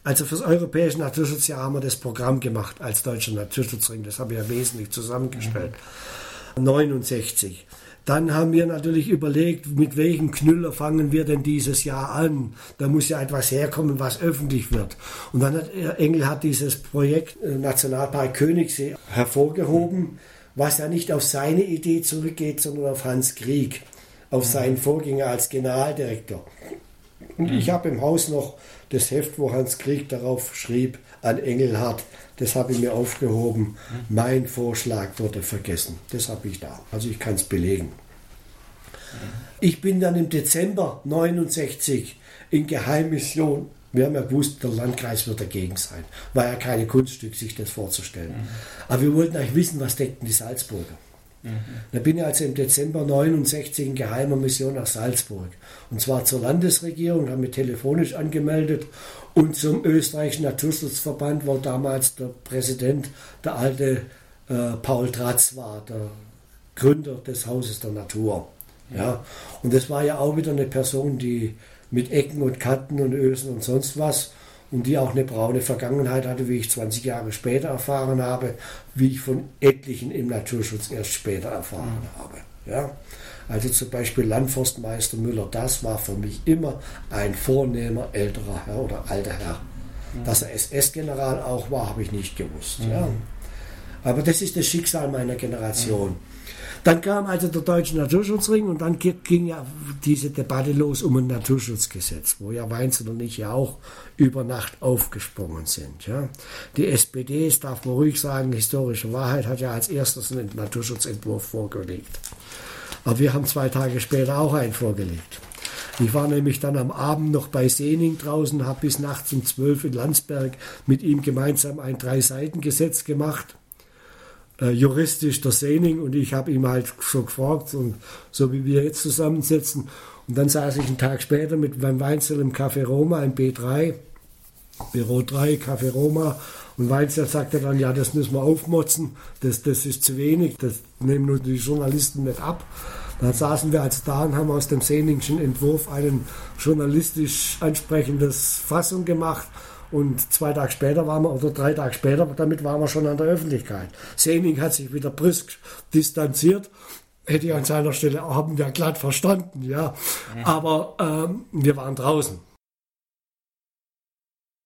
Also fürs Europäische Naturschutzjahr haben wir das Programm gemacht als Deutscher Naturschutzring. Das habe ich ja wesentlich zusammengestellt. 69. Dann haben wir natürlich überlegt, mit welchem Knüller fangen wir denn dieses Jahr an? Da muss ja etwas herkommen, was öffentlich wird. Und dann hat Engel dieses Projekt Nationalpark Königssee hervorgehoben, was ja nicht auf seine Idee zurückgeht, sondern auf Hans Krieg, auf seinen Vorgänger als Generaldirektor. Und ich habe im Haus noch das Heft, wo Hans Krieg darauf schrieb, an Engelhardt, das habe ich mir aufgehoben, mein Vorschlag wurde vergessen. Das habe ich da, also ich kann es belegen. Ich bin dann im Dezember 69 in Geheimmission, wir haben ja gewusst, der Landkreis wird dagegen sein, war ja keine Kunststück, sich das vorzustellen. Aber wir wollten eigentlich wissen, was deckten die Salzburger. Da bin ich also im Dezember 69 in geheimer Mission nach Salzburg. Und zwar zur Landesregierung, habe mich telefonisch angemeldet und zum österreichischen Naturschutzverband, wo damals der Präsident der alte Paul Tratz war, der Gründer des Hauses der Natur. Ja. Und das war ja auch wieder eine Person, die mit Ecken und Kanten und Ösen und sonst was und die auch eine braune Vergangenheit hatte, wie ich 20 Jahre später erfahren habe, wie ich von etlichen im Naturschutz erst später erfahren habe. Ja? Also zum Beispiel Landforstmeister Müller, das war für mich immer ein vornehmer älterer Herr oder alter Herr. Dass er SS-General auch war, habe ich nicht gewusst. Ja? Aber das ist das Schicksal meiner Generation. Dann kam also der Deutsche Naturschutzring und dann ging ja diese Debatte los um ein Naturschutzgesetz, wo ja Weinzel und ich ja auch über Nacht aufgesprungen sind. Ja. Die SPD, das darf man ruhig sagen, historische Wahrheit, hat ja als erstes einen Naturschutzentwurf vorgelegt. Aber wir haben 2 Tage später auch einen vorgelegt. Ich war nämlich dann am Abend noch bei Sening draußen, habe bis nachts um 12 in Landsberg mit ihm gemeinsam ein 3-Seiten-Gesetz gemacht. Juristisch der Sening und ich habe ihm halt so gefragt, und so wie wir jetzt zusammensitzen. Und dann saß ich einen Tag später mit beim Weinzel im Café Roma, im B3, Büro 3, Café Roma. Und Weinzel sagte dann, ja, das müssen wir aufmotzen, das ist zu wenig, das nehmen nur die Journalisten nicht ab. Dann saßen wir also da und haben aus dem Seningschen Entwurf einen journalistisch ansprechendes Fassung gemacht. Und 2 Tage später waren wir, oder 3 Tage später, damit waren wir schon an der Öffentlichkeit. Sening hat sich wieder brüsk distanziert. Hätte ich an seiner Stelle auch, haben wir glatt verstanden, ja. Aber wir waren draußen.